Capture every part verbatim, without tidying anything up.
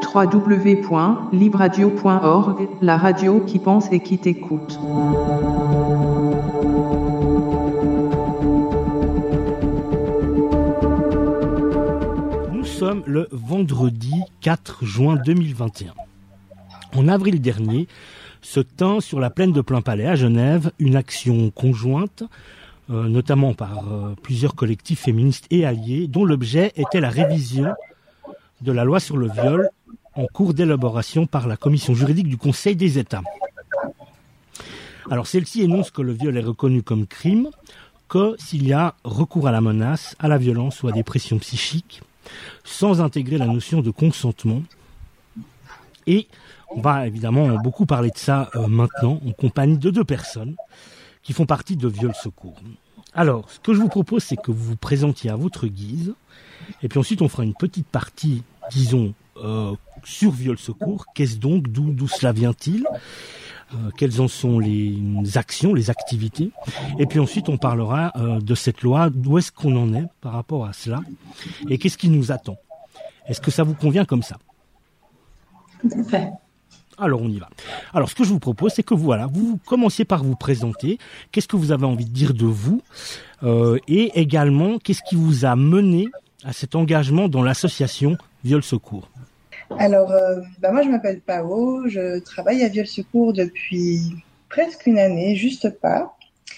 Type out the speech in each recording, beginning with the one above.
w w w point libradio point org, la radio qui pense et qui t'écoute. Nous sommes le vendredi quatre juin deux mille vingt et un. En avril dernier, se tint sur la plaine de Plainpalais à Genève une action conjointe, euh, notamment par euh, plusieurs collectifs féministes et alliés, dont l'objet était la révision de la loi sur le viol en cours d'élaboration par la commission juridique du Conseil des États. Alors celle-ci énonce que le viol est reconnu comme crime que s'il y a recours à la menace, à la violence ou à des pressions psychiques, sans intégrer la notion de consentement. Et on va évidemment beaucoup parler de ça euh, maintenant, en compagnie de deux personnes qui font partie de Viol Secours. Alors, ce que je vous propose, c'est que vous vous présentiez à votre guise, et puis ensuite on fera une petite partie, disons, euh, sur Viol Secours. Qu'est-ce donc, d'où, d'où cela vient-il, euh, quelles en sont les actions, les activités, et puis ensuite on parlera euh, de cette loi, d'où est-ce qu'on en est par rapport à cela, et qu'est-ce qui nous attend. Est-ce que ça vous convient comme ça ? Tout à fait. Alors, on y va. Alors, ce que je vous propose, c'est que voilà, vous commenciez par vous présenter. Qu'est-ce que vous avez envie de dire de vous euh, et également, qu'est-ce qui vous a mené à cet engagement dans l'association Viol Secours ? Alors, euh, bah moi, je m'appelle Pao. Je travaille à Viol Secours depuis presque une année, juste pas.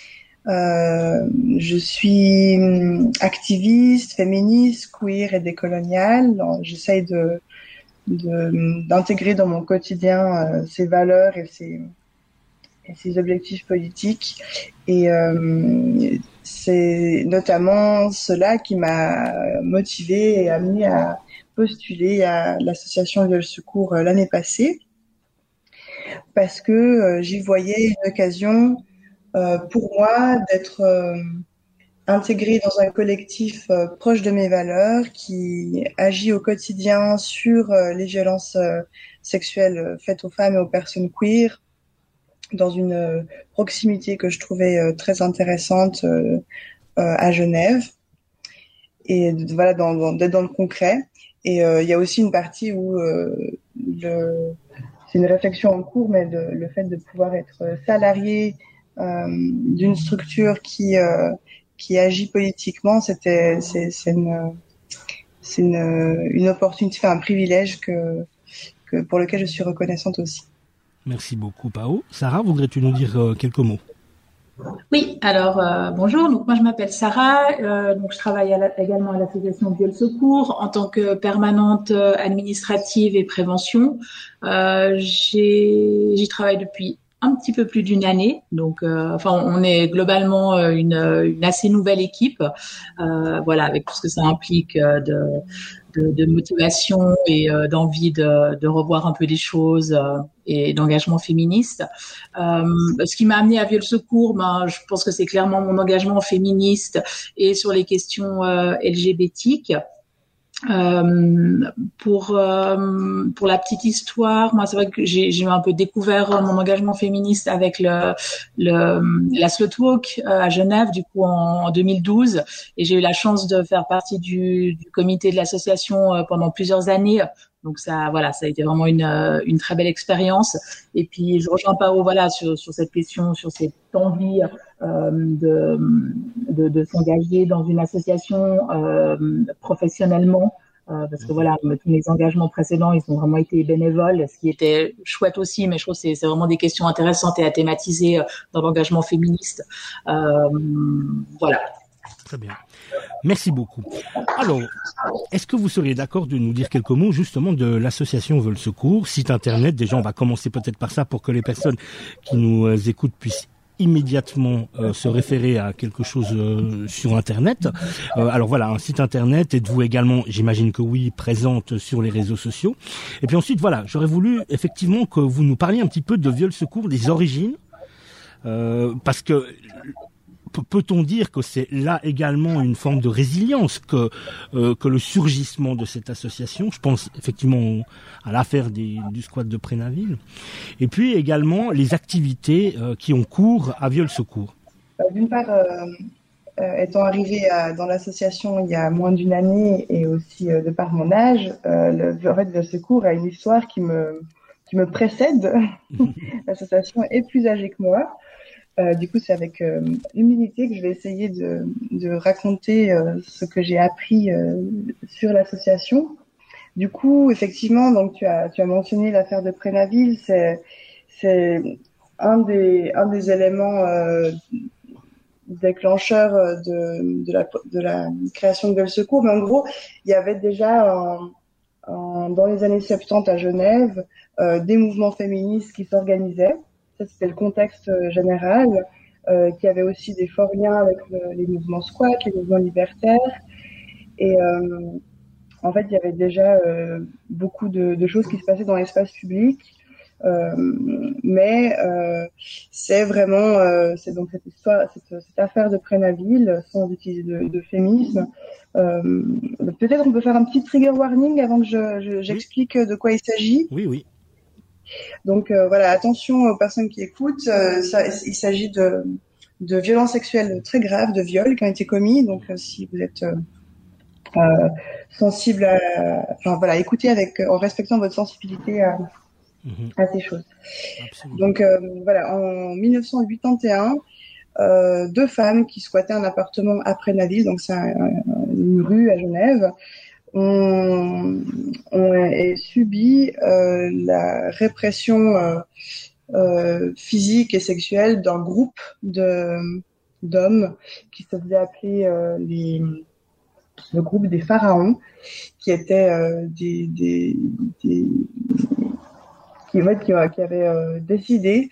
Euh, je suis activiste, féministe, queer et décoloniale. Donc, j'essaye de De, d'intégrer dans mon quotidien euh, ces valeurs et ces, et ces objectifs politiques. Et euh, c'est notamment cela qui m'a motivée et amenée à postuler à l'association Viol Secours euh, l'année passée, parce que euh, j'y voyais une occasion euh, pour moi d'être euh, intégrée dans un collectif euh, proche de mes valeurs qui agit au quotidien sur euh, les violences euh, sexuelles euh, faites aux femmes et aux personnes queer, dans une euh, proximité que je trouvais euh, très intéressante euh, euh, à Genève, et voilà, dans, dans, d'être dans le concret. Et euh, il y a aussi une partie où euh, le, c'est une réflexion en cours, mais le, le fait de pouvoir être salarié euh, d'une structure qui euh, qui agit politiquement, c'était, c'est, c'est une, c'est une, une opportunité, enfin un privilège que, que, pour lequel je suis reconnaissante aussi. Merci beaucoup, Pao. Sarah, voudrais-tu nous dire euh, quelques mots ? Oui, alors euh, bonjour, donc moi je m'appelle Sarah, euh, donc je travaille à la, également à l'association Viol Secours en tant que permanente administrative et prévention. Euh, j'ai, j'y travaille depuis un petit peu plus d'une année, donc euh, enfin on est globalement une, une assez nouvelle équipe, euh, voilà, avec tout ce que ça implique de, de, de motivation et euh, d'envie de, de revoir un peu les choses euh, et d'engagement féministe. Euh, ce qui m'a amené à Viol Secours, ben je pense que c'est clairement mon engagement féministe et sur les questions euh, L G B T Q. Euh, pour euh, pour la petite histoire, moi c'est vrai que j'ai j'ai un peu découvert mon engagement féministe avec le le la Slut Walk euh, à Genève, du coup en, en deux mille douze, et j'ai eu la chance de faire partie du, du comité de l'association euh, pendant plusieurs années. Donc ça, voilà, ça a été vraiment une une très belle expérience. Et puis je rejoins Pao, voilà, sur sur cette question, sur cette envie euh, de, de de s'engager dans une association euh, professionnellement, euh, parce que voilà, tous mes engagements précédents, ils ont vraiment été bénévoles, ce qui était chouette aussi. Mais je trouve que c'est c'est vraiment des questions intéressantes et à thématiser dans l'engagement féministe. Euh, voilà. Très bien. Merci beaucoup. Alors, est-ce que vous seriez d'accord de nous dire quelques mots justement de l'association Viol Secours, site internet? Déjà, on va commencer peut-être par ça pour que les personnes qui nous euh, écoutent puissent immédiatement euh, se référer à quelque chose euh, sur internet. Euh, alors voilà, un site internet. Êtes-vous également, j'imagine que oui, présente sur les réseaux sociaux? Et puis ensuite, voilà, j'aurais voulu effectivement que vous nous parliez un petit peu de Viol Secours, des origines, euh, parce que peut-on dire que c'est là également une forme de résilience que euh, que le surgissement de cette association? Je pense effectivement à l'affaire des, du squat de Prénaville, et puis également les activités euh, qui ont cours à Viol Secours. D'une part, euh, euh, étant arrivée à, dans l'association il y a moins d'une année et aussi euh, de par mon âge, euh, le, en fait, le secours a une histoire qui me, qui me précède. L'association est plus âgée que moi. Euh, du coup, c'est avec euh, humilité que je vais essayer de, de raconter euh, ce que j'ai appris euh, sur l'association. Du coup, effectivement, donc tu as tu as mentionné l'affaire de Prénaville, c'est c'est un des un des éléments euh, déclencheurs de de la de la création de Viol Secours. Mais en gros, il y avait déjà un, un, dans les années soixante-dix à Genève euh, des mouvements féministes qui s'organisaient. Ça, c'était le contexte général, euh, qui avait aussi des forts liens avec le, les mouvements squats, les mouvements libertaires. Et euh, en fait, il y avait déjà euh, beaucoup de, de choses qui se passaient dans l'espace public. Euh, mais euh, c'est vraiment, euh, c'est donc cette histoire, cette, cette affaire de Prénaville, sans utiliser de, de féminisme. Euh, peut-être on peut faire un petit trigger warning avant que je, je, j'explique de quoi il s'agit. Oui, oui. Donc euh, voilà, attention aux personnes qui écoutent. Euh, ça, il s'agit de, de violences sexuelles très graves, de viols qui ont été commis. Donc euh, si vous êtes euh, euh, sensible à, enfin voilà, écoutez avec en respectant votre sensibilité à, mmh. à ces choses. Absolument. Donc euh, voilà, en mille neuf cent quatre-vingt-onze, euh, deux femmes qui squattaient un appartement à Prénaville, donc c'est un, une rue à Genève, ont, ont subi euh, la répression euh, euh, physique et sexuelle d'un groupe de d'hommes qui se faisait appeler euh, les le groupe des pharaons, qui étaient euh, des, des, des qui, en fait, qui, qui avaient euh, décidé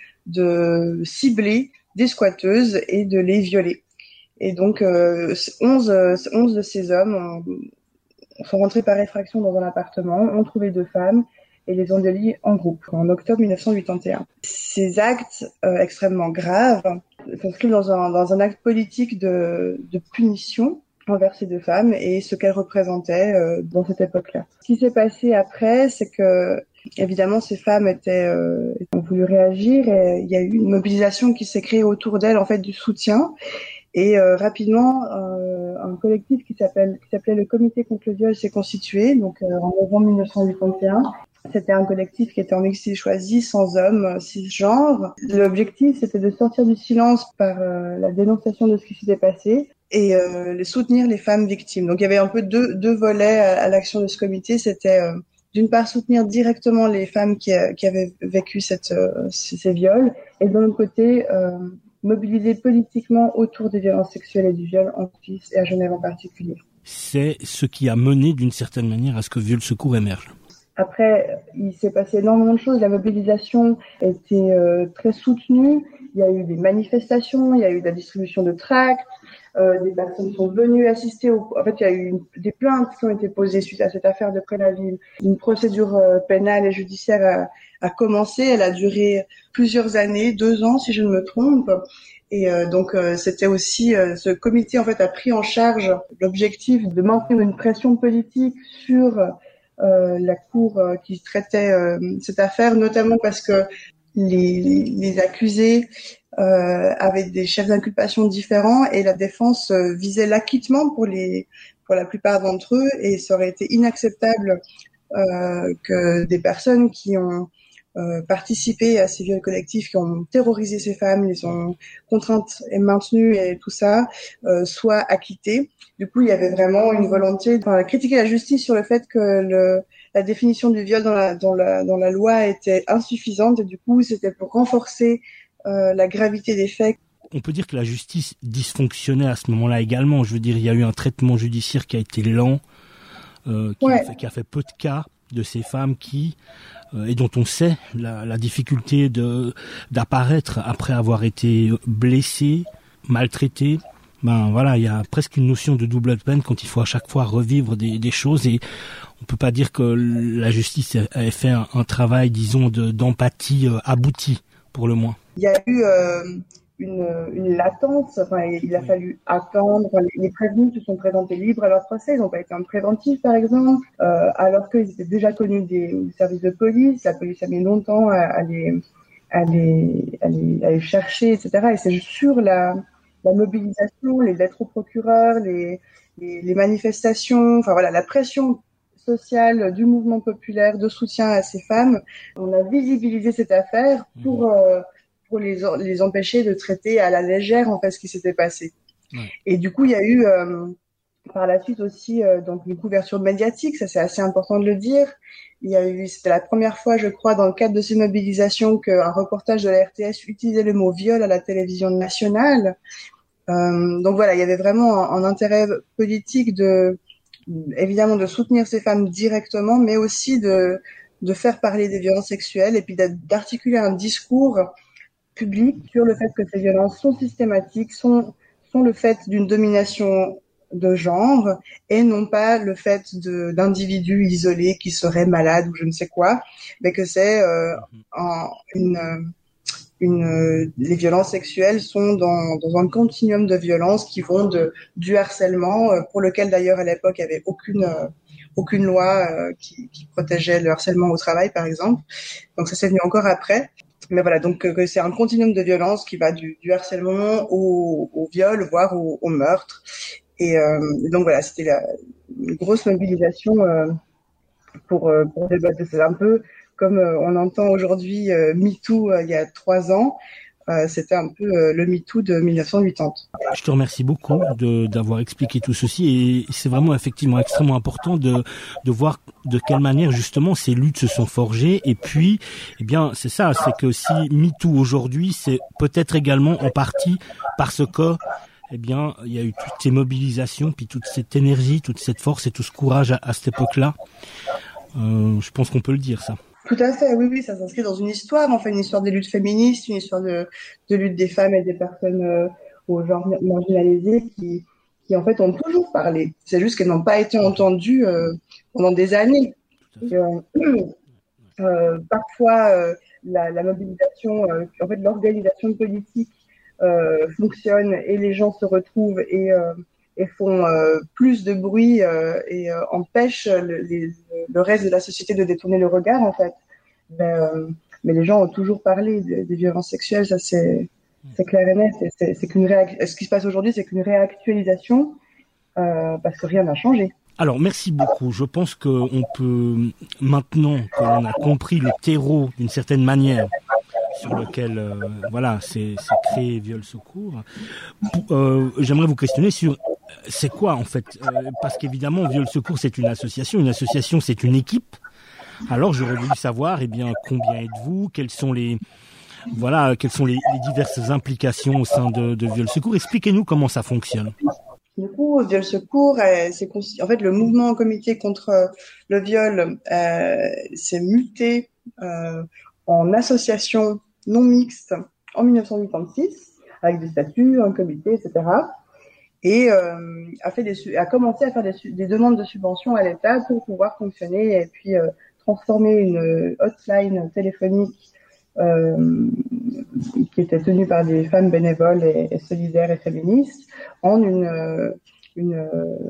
de cibler des squatteuses et de les violer. Et donc euh, onze, onze de ces hommes ont, sont rentrés par effraction dans un appartement, ont trouvé deux femmes et les ont déliées en groupe en octobre mille neuf cent quatre-vingt-onze. Ces actes euh, extrêmement graves s'inscrivent dans un, dans un acte politique de, de punition envers ces deux femmes et ce qu'elles représentaient euh, dans cette époque-là. Ce qui s'est passé après, c'est que évidemment ces femmes étaient euh, ont voulu réagir et il y a eu une mobilisation qui s'est créée autour d'elles, en fait, du soutien. Et euh, rapidement, euh, un collectif qui s'appelle qui s'appelait le Comité contre le viol s'est constitué, donc euh, en novembre mille neuf cent quatre-vingt-onze. C'était un collectif qui était en mixité choisie, sans hommes, cisgenres. L'objectif, c'était de sortir du silence par euh, la dénonciation de ce qui s'était passé et euh, les soutenir les femmes victimes. Donc il y avait un peu deux deux volets à, à l'action de ce comité. C'était euh, d'une part soutenir directement les femmes qui, qui avaient vécu cette, euh, ces viols, et de l'autre côté euh, mobiliser politiquement autour des violences sexuelles et du viol en Suisse et à Genève en particulier. C'est ce qui a mené d'une certaine manière à ce que Viol Secours émerge. Après, il s'est passé énormément de choses. La mobilisation était euh, très soutenue. Il y a eu des manifestations, il y a eu de la distribution de tracts, euh, des personnes sont venues assister. Au... En fait, il y a eu une... des plaintes qui ont été posées suite à cette affaire de Prénaville. Une procédure euh, pénale et judiciaire a, a commencé. Elle a duré plusieurs années, deux ans si je ne me trompe. Et euh, donc euh, c'était aussi euh, ce comité en fait a pris en charge l'objectif de maintenir une pression politique sur euh, la cour euh, qui traitait euh, cette affaire, notamment parce que les, les accusés euh, avaient des chefs d'inculpation différents et la défense euh, visait l'acquittement pour les pour la plupart d'entre eux, et ça aurait été inacceptable euh, que des personnes qui ont Euh, participer à ces viols collectifs, qui ont terrorisé ces femmes, les ont contraintes et maintenues et tout ça, euh, soient acquittées. Du coup, il y avait vraiment une volonté de enfin, critiquer la justice sur le fait que le, la définition du viol dans la, dans la, dans la loi était insuffisante, et du coup, c'était pour renforcer euh, la gravité des faits. On peut dire que la justice dysfonctionnait à ce moment-là également. Je veux dire, il y a eu un traitement judiciaire qui a été lent, euh, qui, ouais. a fait, qui a fait peu de cas de ces femmes qui euh, et dont on sait la, la difficulté de d'apparaître après avoir été blessé, maltraité. Ben voilà, il y a presque une notion de double peine quand il faut à chaque fois revivre des, des choses, et on peut pas dire que la justice avait fait un, un travail, disons, de d'empathie euh, abouti pour le moins. Il y a eu euh, une, une latence. Enfin, il a oui. fallu attendre. Enfin, les, les prévenus se sont présentés libres à leur procès. Ils n'ont pas été en préventif, par exemple, euh, alors qu'ils étaient déjà connus des, des services de police. La police a mis longtemps à, à, les, à, les, à, les, à les chercher, et cetera. Et c'est sur la la mobilisation, les lettres au procureur, les, les, les manifestations, enfin voilà, la pression sociale du mouvement populaire de soutien à ces femmes. On a visibilisé cette affaire pour, euh, pour les, les empêcher de traiter à la légère en fait ce qui s'était passé. Ouais. Et du coup, il y a eu euh, par la suite aussi euh, donc une couverture médiatique, ça c'est assez important de le dire. Il y a eu, c'était la première fois, je crois, dans le cadre de ces mobilisations, qu'un reportage de la R T S utilisait le mot viol à la télévision nationale. Euh, donc voilà, il y avait vraiment un, un intérêt politique de, évidemment, de soutenir ces femmes directement, mais aussi de, de faire parler des violences sexuelles et puis d'articuler un discours public sur le fait que ces violences sont systématiques, sont, sont le fait d'une domination de genre et non pas le fait de d'individus isolés qui seraient malades ou je ne sais quoi, mais que c'est euh, en, une une les violences sexuelles sont dans dans un continuum de violences qui vont de du harcèlement euh, pour lequel d'ailleurs à l'époque il y avait aucune euh, aucune loi euh, qui, qui protégeait le harcèlement au travail par exemple, donc ça c'est venu encore après. Mais voilà, donc que c'est un continuum de violence qui va du, du harcèlement au, au viol, voire au, au meurtre. Et euh, donc voilà, c'était la, une grosse mobilisation euh, pour, euh, pour débattre. C'est un peu comme euh, on entend aujourd'hui euh, MeToo euh, il y a trois ans. Euh, c'était un peu euh, le MeToo de mille neuf cent quatre-vingt-dix. Je te remercie beaucoup de d'avoir expliqué tout ceci et c'est vraiment effectivement extrêmement important de de voir de quelle manière justement ces luttes se sont forgées et puis eh bien c'est ça, c'est que si MeToo aujourd'hui c'est peut-être également en partie parce que eh bien il y a eu toutes ces mobilisations puis toute cette énergie, toute cette force et tout ce courage à, à cette époque-là. Euh, je pense qu'on peut le dire ça. Tout à fait, oui, oui, ça s'inscrit dans une histoire, en fait, une histoire des luttes féministes, une histoire de, de lutte des femmes et des personnes euh, au genre marginalisées qui, qui, en fait, ont toujours parlé. C'est juste qu'elles n'ont pas été entendues euh, pendant des années. Et, euh, euh, parfois, euh, la, la mobilisation, euh, en fait, l'organisation politique euh, fonctionne et les gens se retrouvent et euh, et font euh, plus de bruit euh, et euh, empêchent le, les, le reste de la société de détourner le regard en fait. Mais, euh, mais les gens ont toujours parlé des, des violences sexuelles, ça c'est c'est clair et net. C'est, c'est, c'est qu'une réac- ce qui se passe aujourd'hui, c'est qu'une réactualisation euh, parce que rien n'a changé. Alors merci beaucoup. Je pense qu'on peut maintenant qu'on a compris le terreau d'une certaine manière sur lequel euh, voilà c'est c'est créé Viol Secours. Euh, j'aimerais vous questionner sur c'est quoi en fait euh, parce qu'évidemment Viol Secours c'est une association, une association c'est une équipe. Alors j'aurais voulu savoir eh bien combien êtes-vous, quelles sont les voilà quelles sont les, les diverses implications au sein de, de Viol Secours. Expliquez-nous comment ça fonctionne. Du coup, Viol Secours, euh, c'est en fait le mouvement comité contre le viol euh, s'est muté euh, en association non mixte en mille neuf cent quatre-vingt-six avec des statuts, un comité, et cetera. Et euh, a fait des a commencé à faire des, des demandes de subventions à l'État pour pouvoir fonctionner et puis euh, transformer une hotline téléphonique euh, qui était tenue par des femmes bénévoles et, et solidaires et féministes en une une,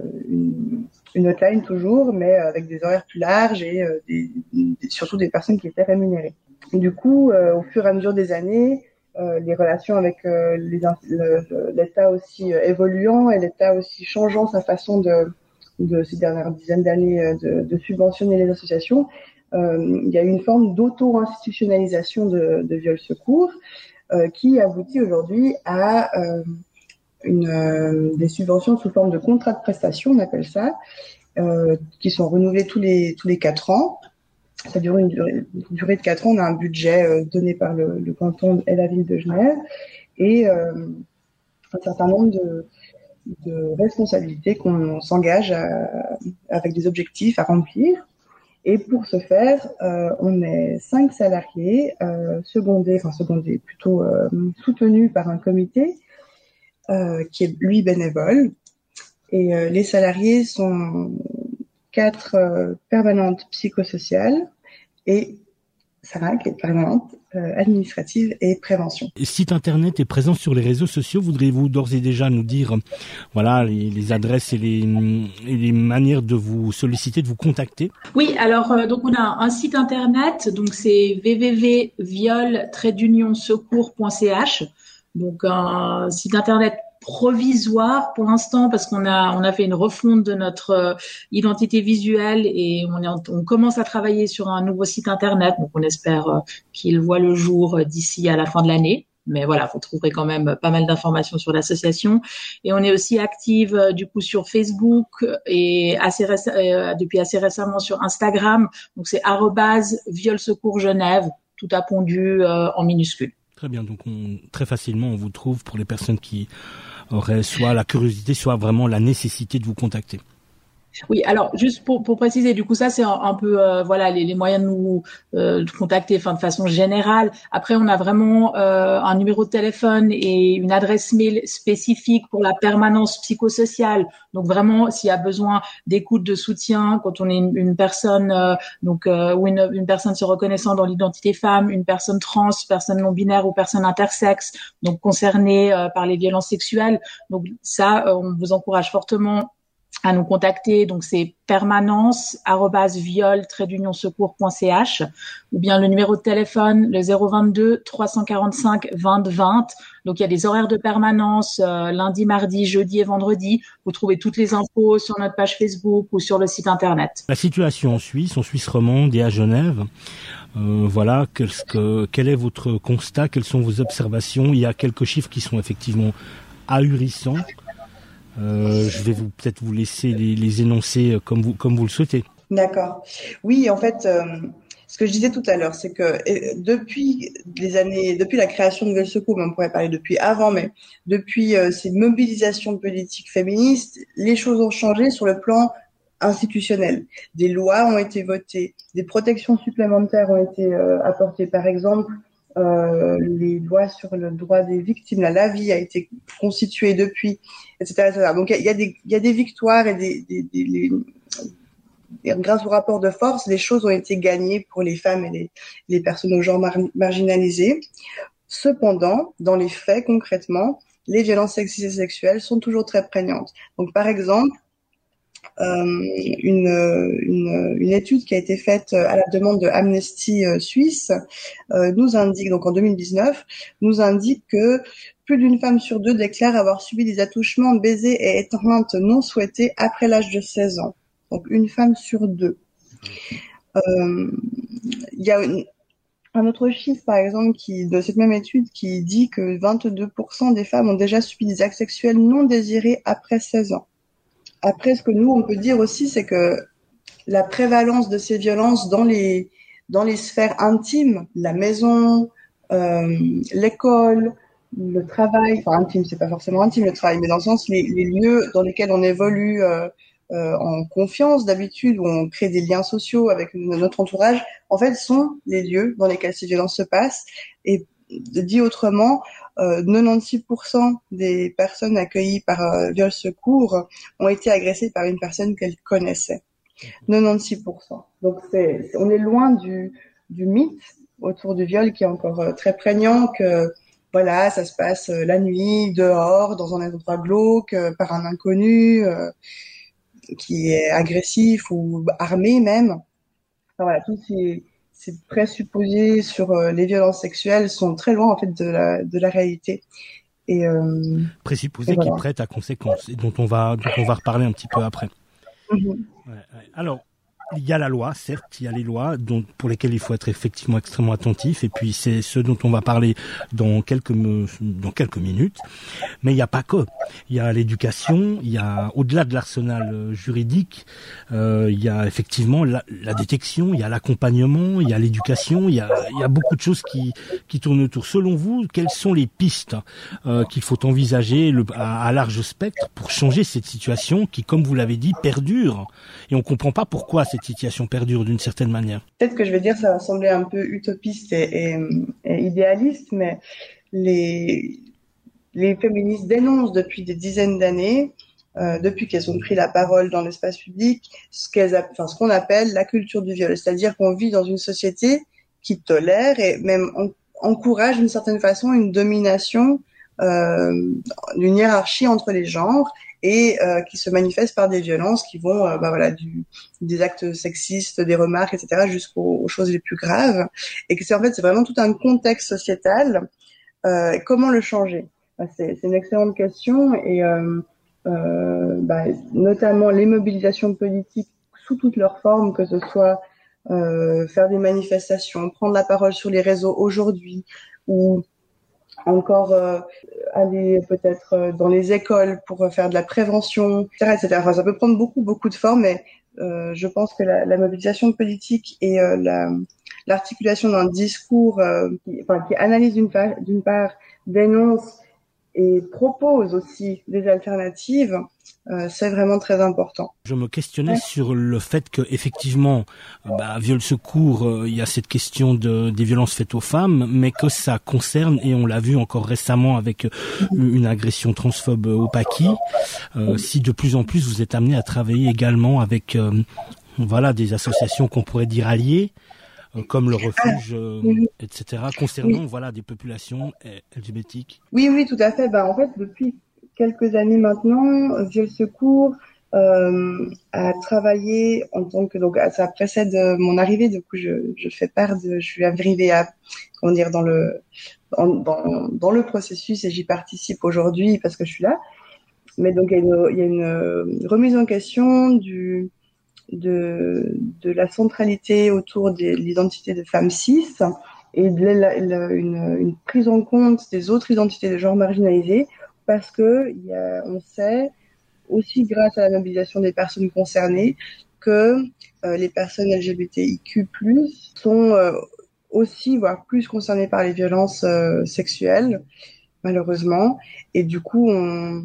une une hotline toujours, mais avec des horaires plus larges et euh, des, des, surtout des personnes qui étaient rémunérées. Et du coup, euh, au fur et à mesure des années, euh, les relations avec euh, les, le, l'État aussi euh, évoluant et l'État aussi changeant sa façon de, de ces dernières dizaines d'années de, de subventionner les associations, euh, il y a eu une forme d'auto-institutionnalisation de, de Viol Secours euh, qui aboutit aujourd'hui à euh, une, euh, des subventions sous forme de contrats de prestation, on appelle ça, euh, qui sont renouvelés tous les tous les quatre ans. Ça dure une durée, une durée de quatre ans. On a un budget euh, donné par le, le canton et la ville de Genève et euh, un certain nombre de, de responsabilités qu'on s'engage à, avec des objectifs à remplir. Et pour ce faire, euh, on est cinq salariés euh, secondés, enfin secondés, plutôt euh, soutenus par un comité euh, qui est lui bénévole. Et euh, les salariés sont quatre euh, permanentes psychosociales et Sarah qui est permanente euh, administrative et prévention. Et site internet est présent sur les réseaux sociaux. Voudriez-vous d'ores et déjà nous dire voilà les, les adresses et les, et les manières de vous solliciter, de vous contacter? Oui, alors euh, donc on a un site internet, donc c'est w w w point viol trait d'union secours point c h, donc un site internet provisoire pour l'instant parce qu'on a on a fait une refonte de notre euh, identité visuelle et on est en, on commence à travailler sur un nouveau site internet, donc on espère euh, qu'il voit le jour euh, d'ici à la fin de l'année. Mais voilà, vous trouverez quand même pas mal d'informations sur l'association. Et on est aussi active euh, du coup sur Facebook et assez réc- euh, depuis assez récemment sur Instagram. Donc c'est arobase Viol Secours Genève, tout a pondu euh, en minuscules. Très bien, donc on, très facilement on vous trouve pour les personnes qui auraient soit la curiosité, soit vraiment la nécessité de vous contacter. Oui, alors juste pour, pour préciser, du coup ça c'est un, un peu euh, voilà les, les moyens de nous euh, de contacter, enfin de façon générale. Après on a vraiment euh, un numéro de téléphone et une adresse mail spécifique pour la permanence psychosociale. Donc vraiment s'il y a besoin d'écoute, de soutien, quand on est une, une personne euh, donc euh, ou une, une personne se reconnaissant dans l'identité femme, une personne trans, personne non binaire ou personne intersexe, donc concernée euh, par les violences sexuelles. Donc ça euh, on vous encourage fortement à nous contacter, donc c'est permanence arobase viol trait d'union secours point c h ou bien le numéro de téléphone le zéro vingt-deux trois cent quarante-cinq vingt vingt. Donc il y a des horaires de permanence euh, lundi, mardi, jeudi et vendredi. Vous trouvez toutes les infos sur notre page Facebook ou sur le site internet. La situation en Suisse, en Suisse romande et à Genève, euh, voilà, quel, que, quel est votre constat, quelles sont vos observations? Il y a quelques chiffres qui sont effectivement ahurissants. Euh, je vais vous peut-être vous laisser les, les énoncer comme vous comme vous le souhaitez. D'accord. Oui, en fait, euh, ce que je disais tout à l'heure, c'est que euh, depuis les années, depuis la création de Viol Secours, mais on pourrait parler depuis avant, mais depuis euh, ces mobilisations politiques féministes, les choses ont changé sur le plan institutionnel. Des lois ont été votées, des protections supplémentaires ont été euh, apportées. Par exemple, Euh, les lois sur le droit des victimes, la, la vie a été constituée depuis, et cetera, et cetera. Donc il y, y a des, il y a des victoires et des, des, des les, et grâce au rapport de force, les choses ont été gagnées pour les femmes et les, les personnes au genre mar- marginalisées. Cependant, dans les faits, concrètement, les violences sexistes et sexuelles sont toujours très prégnantes. Donc par exemple, Euh, une, une, une étude qui a été faite à la demande de Amnesty Suisse euh, nous indique, donc en deux mille dix-neuf, nous indique que plus d'une femme sur deux déclare avoir subi des attouchements, baisers et étreintes non souhaités après l'âge de seize ans. Donc une femme sur deux. Euh, il y a une, un autre chiffre, par exemple, qui, de cette même étude, qui dit que vingt-deux pour cent des femmes ont déjà subi des actes sexuels non désirés après seize ans. Après, ce que nous, on peut dire aussi, c'est que la prévalence de ces violences dans les, dans les sphères intimes, la maison, euh, l'école, le travail, enfin intime, c'est pas forcément intime le travail, mais dans le sens, les, les lieux dans lesquels on évolue euh, euh, en confiance d'habitude, où on crée des liens sociaux avec notre entourage, en fait, sont les lieux dans lesquels ces violences se passent. Et dit autrement, Euh, quatre-vingt-seize pour cent des personnes accueillies par euh, Viol Secours ont été agressées par une personne qu'elles connaissaient. quatre-vingt-seize pour cent. Donc c'est, c'est, on est loin du, du mythe autour du viol qui est encore euh, très prégnant, que voilà, ça se passe euh, la nuit, dehors, dans un endroit glauque, euh, par un inconnu euh, qui est agressif ou armé même. Enfin, voilà, tous ces ces présupposés sur euh, les violences sexuelles sont très loin en fait de la de la réalité. Et euh, présupposés et voilà. qui prêtent à conséquence et dont on va dont on va reparler un petit peu après. Mm-hmm. Ouais, ouais. Alors, il y a la loi, certes, il y a les lois dont, pour lesquelles il faut être effectivement extrêmement attentif, et puis c'est ce dont on va parler dans quelques dans quelques minutes. Mais il n'y a pas que. Il y a l'éducation, il y a au-delà de l'arsenal juridique, euh, il y a effectivement la, la détection, il y a l'accompagnement, il y a l'éducation, il y a, il y a beaucoup de choses qui qui tournent autour. Selon vous, quelles sont les pistes euh, qu'il faut envisager le, à, à large spectre pour changer cette situation qui, comme vous l'avez dit, perdure et on comprend pas pourquoi cette situation perdure d'une certaine manière? Peut-être que je vais dire ça va sembler un peu utopiste et, et, et idéaliste, mais les, les féministes dénoncent depuis des dizaines d'années, euh, depuis qu'elles ont pris la parole dans l'espace public, ce qu'elles, enfin, ce qu'on appelle la culture du viol. C'est-à-dire qu'on vit dans une société qui tolère et même en, encourage d'une certaine façon une domination, euh, une hiérarchie entre les genres, et euh, qui se manifestent par des violences qui vont euh, bah voilà du des actes sexistes, des remarques, et cetera jusqu'aux aux choses les plus graves, et que c'est en fait c'est vraiment tout un contexte sociétal. Euh, comment le changer? c'est, c'est une excellente question et euh, euh, bah, notamment les mobilisations politiques sous toutes leurs formes, que ce soit euh, faire des manifestations, prendre la parole sur les réseaux aujourd'hui ou encore euh, aller peut-être dans les écoles pour faire de la prévention, et cetera, et cetera. Enfin, ça peut prendre beaucoup, beaucoup de formes, mais euh, je pense que la, la mobilisation politique et euh, la, l'articulation d'un discours euh, qui, enfin, qui analyse d'une part, d'une part, dénonce et propose aussi des alternatives, euh, c'est vraiment très important. Je me questionnais ouais. sur le fait que effectivement, bah, Viol Secours, il euh, y a cette question de des violences faites aux femmes, mais que ça concerne, et on l'a vu encore récemment avec euh, une agression transphobe au Paki, euh, si de plus en plus vous êtes amené à travailler également avec euh, voilà des associations qu'on pourrait dire alliées, euh, comme le refuge, euh, oui. et cetera, concernant oui. voilà des populations L G B T Q. Oui, oui, tout à fait. Ben, en fait, depuis quelques années maintenant, Viol Secours euh, a travaillé en tant que donc ça précède mon arrivée. Du coup, je, je fais part de, je suis arrivée à comment dire dans le dans, dans, dans le processus et j'y participe aujourd'hui parce que je suis là. Mais donc il y a une, il y a une remise en question du de de la centralité autour de l'identité de femmes cis et de la, la, une, une prise en compte des autres identités de genre marginalisées. Parce que il y a, on sait aussi grâce à la mobilisation des personnes concernées que euh, les personnes L G B T I Q plus, sont euh, aussi voire plus concernées par les violences euh, sexuelles malheureusement et du coup on,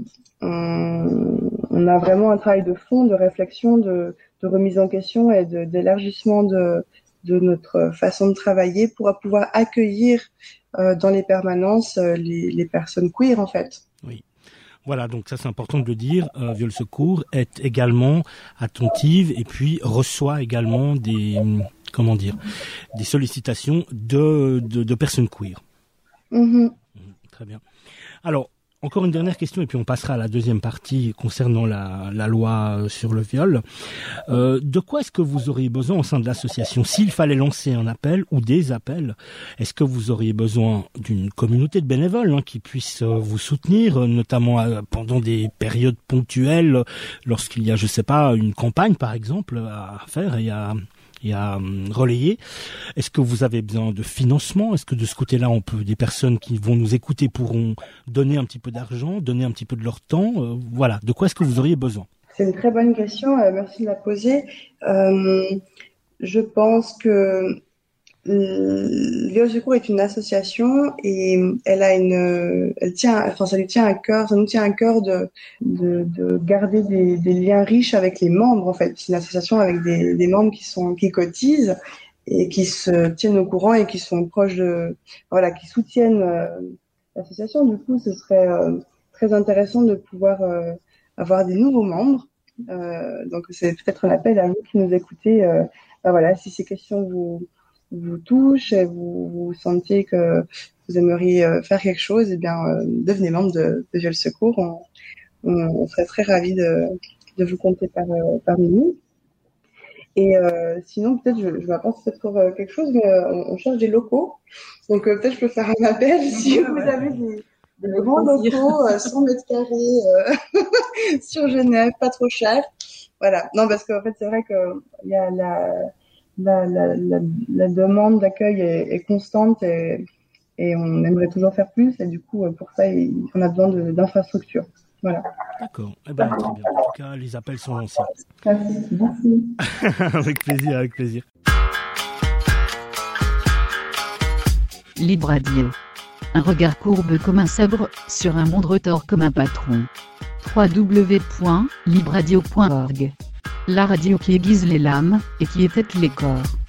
on, on a vraiment un travail de fond, de réflexion, de, de remise en question et de, d'élargissement de, de notre façon de travailler pour pouvoir accueillir euh, dans les permanences euh, les, les personnes queer en fait. Oui. Voilà, donc ça c'est important de le dire. Euh, Viol Secours est également attentive et puis reçoit également des comment dire des sollicitations de de, de personnes queer. Mm-hmm. Très bien. Alors encore une dernière question et puis on passera à la deuxième partie concernant la, la loi sur le viol. Euh, de quoi est-ce que vous auriez besoin au sein de l'association? S'il fallait lancer un appel ou des appels, est-ce que vous auriez besoin d'une communauté de bénévoles hein, qui puisse vous soutenir, notamment euh, pendant des périodes ponctuelles, lorsqu'il y a, je sais pas, une campagne par exemple à faire et à... et à relayer. Est-ce que vous avez besoin de financement? Est-ce que de ce côté-là, on peut, des personnes qui vont nous écouter pourront donner un petit peu d'argent, donner un petit peu de leur temps? euh, Voilà. De quoi est-ce que vous auriez besoin? C'est une très bonne question. Euh, merci de la poser. Euh, je pense que Viol Secours est une association et elle a une, elle tient, enfin ça lui tient à cœur, ça nous tient à cœur de de, de garder des, des liens riches avec les membres en fait. C'est une association avec des, des membres qui sont qui cotisent et qui se tiennent au courant et qui sont proches de, voilà, qui soutiennent euh, l'association. Du coup, ce serait euh, très intéressant de pouvoir euh, avoir des nouveaux membres. Euh, donc c'est peut-être un appel à vous qui nous écoutez. Euh, ben voilà, si ces questions vous vous touche et vous, vous sentiez que vous aimeriez euh, faire quelque chose, eh bien, euh, devenez membre de, de Viol Secours. On, on, on serait très ravis de, de vous compter par, euh, parmi nous. Et euh, sinon, peut-être, je, je m'apprends peut-être pour euh, quelque chose, mais euh, on, on cherche des locaux. Donc, euh, peut-être je peux faire un appel si vous avez des, des grands locaux, euh, cent mètres carrés euh, sur Genève, pas trop cher. Voilà. Non, parce qu'en fait, c'est vrai que il y a la... La, la, la, la demande d'accueil est, est constante et, et on aimerait toujours faire plus et du coup pour ça il, on a besoin de, d'infrastructures. Voilà. D'accord. Eh ben, très bien. En tout cas, les appels sont lancés. Merci. Merci. Avec plaisir, avec plaisir. Libre Radio. Un regard courbe comme un sabre sur un monde retors comme un patron. w w w point libre radio point org. La radio qui aiguise les lames et qui étête les corps.